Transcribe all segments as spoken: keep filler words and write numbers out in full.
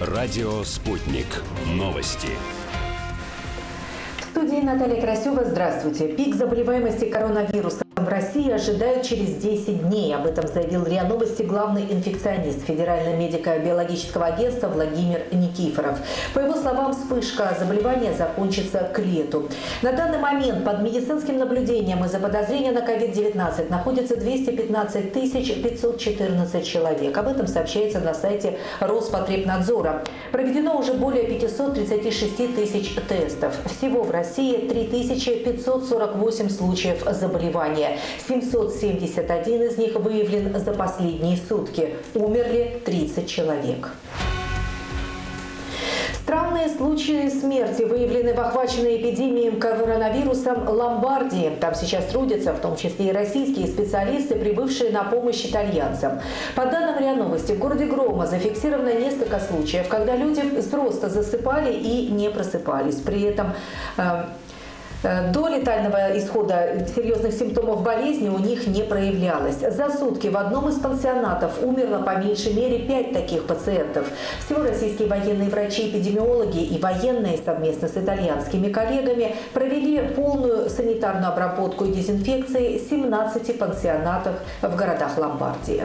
Радио «Спутник». Новости. В студии Наталья Красева. Здравствуйте. Пик заболеваемости коронавирусом в России ожидают через десять дней. Об этом заявил РИА Новости главный инфекционист Федерального медико-биологического агентства Владимир Никифоров. По его словам, вспышка заболевания закончится к лету. На данный момент под медицинским наблюдением из-за подозрения на ковид девятнадцать находится двести пятнадцать тысяч пятьсот четырнадцать человек. Об этом сообщается на сайте Роспотребнадзора. Проведено уже более пятисот тридцати шести тысяч тестов. Всего в России три тысячи пятьсот сорок восемь случаев заболевания. семьсот семьдесят один из них выявлен за последние сутки. Умерли тридцать человек. Странные случаи смерти выявлены в охваченной эпидемией коронавирусом Ломбардии. Там сейчас трудятся, в том числе и российские специалисты, прибывшие на помощь итальянцам. По данным РИА Новости, в городе Грома зафиксировано несколько случаев, когда люди просто засыпали и не просыпались. При этом э, До летального исхода серьезных симптомов болезни у них не проявлялось. За сутки в одном из пансионатов умерло по меньшей мере пять таких пациентов. Всего российские военные врачи-эпидемиологи и военные совместно с итальянскими коллегами провели полную санитарную обработку и дезинфекции семнадцати пансионатов в городах Ломбардии.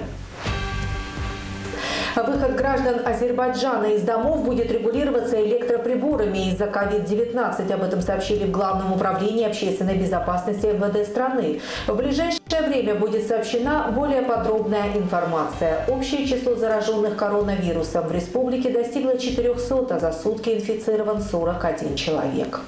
Выход граждан Азербайджана из домов будет регулироваться электроприборами из-за ковид девятнадцать. Об этом сообщили в Главном управлении общественной безопасности эм вэ дэ страны. В ближайшее время будет сообщена более подробная информация. Общее число зараженных коронавирусом в республике достигло четырёхсот, а за сутки инфицирован сорок один человек.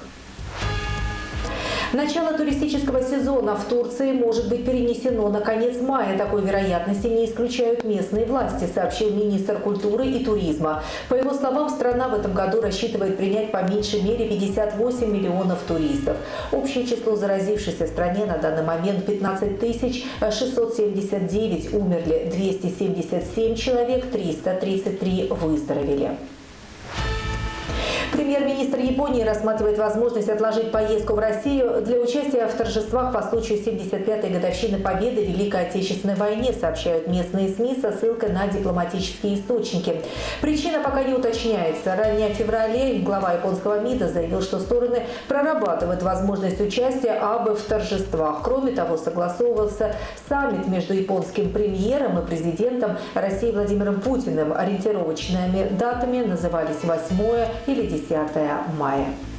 Начало туристического сезона в Турции может быть перенесено на конец мая. Такой вероятности не исключают местные власти, сообщил министр культуры и туризма. По его словам, страна в этом году рассчитывает принять по меньшей мере пятьдесят восемь миллионов туристов. Общее число заразившихся в стране на данный момент пятнадцать тысяч шестьсот семьдесят девять, умерли двести семьдесят семь человек, триста тридцать три выздоровели. Премьер-министр Японии рассматривает возможность отложить поездку в Россию для участия в торжествах по случаю семьдесят пятой годовщины победы в Великой Отечественной войне, сообщают местные СМИ со ссылкой на дипломатические источники. Причина пока не уточняется. Ранее в феврале глава японского МИДа заявил, что стороны прорабатывают возможность участия Абэ в торжествах. Кроме того, согласовывался саммит между японским премьером и президентом России Владимиром Путиным. Ориентировочными датами назывались восьмое или десятое мая.